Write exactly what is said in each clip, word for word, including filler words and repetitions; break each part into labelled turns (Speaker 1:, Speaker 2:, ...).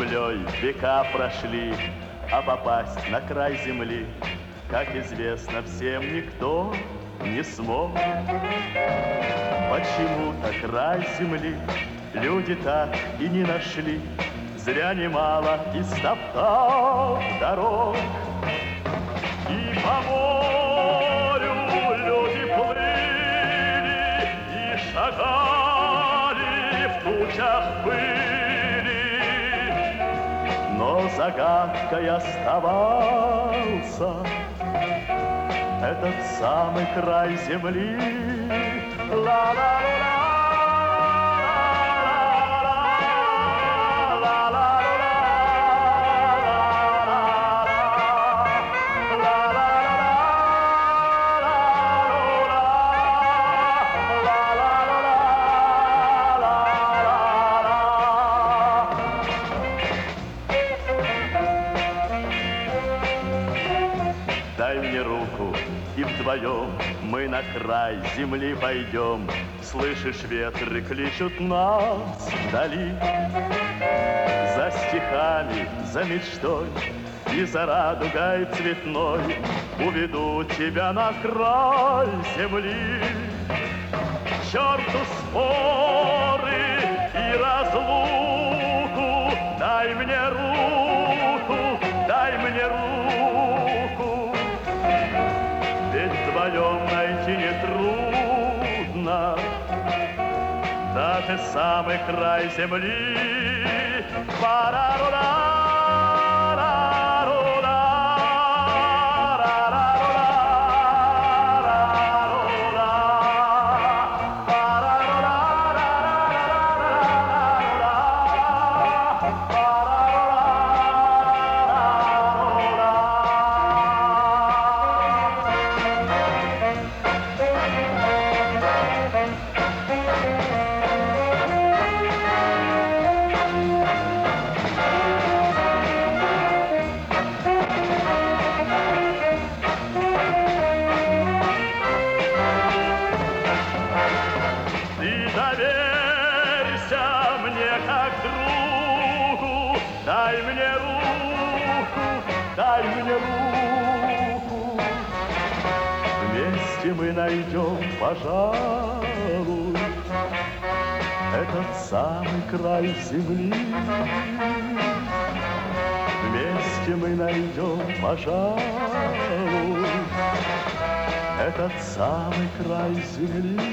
Speaker 1: землей века прошли, а попасть на край земли, как известно всем, никто не смог. Почему-то край земли люди так и не нашли, зря немало истоптал дорог. И по морю люди плыли и шагали в тучах пыли, но загадкой оставался этот самый край земли. Ла-ла-ла-ла. Дай мне руку, и вдвоем мы на край земли пойдем. Слышишь, ветры кличут нас вдали. За стихами, за мечтой и за радугой цветной уведу тебя на край земли. К черту споры и разлуку, дай мне руку, дай мне руку. Ведь вдвоем найти нетрудно даже самый край земли. Пара-ра-ра. Доверься мне как другу, дай мне руку, дай мне руку. Вместе мы найдем, пожалуй, этот самый край земли. Вместе мы найдем, пожалуй, этот самый край земли.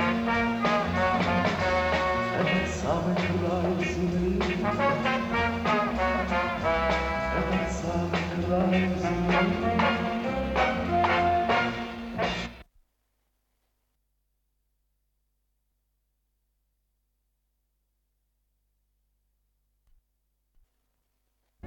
Speaker 1: Этот самый край земли, этот самый край земли.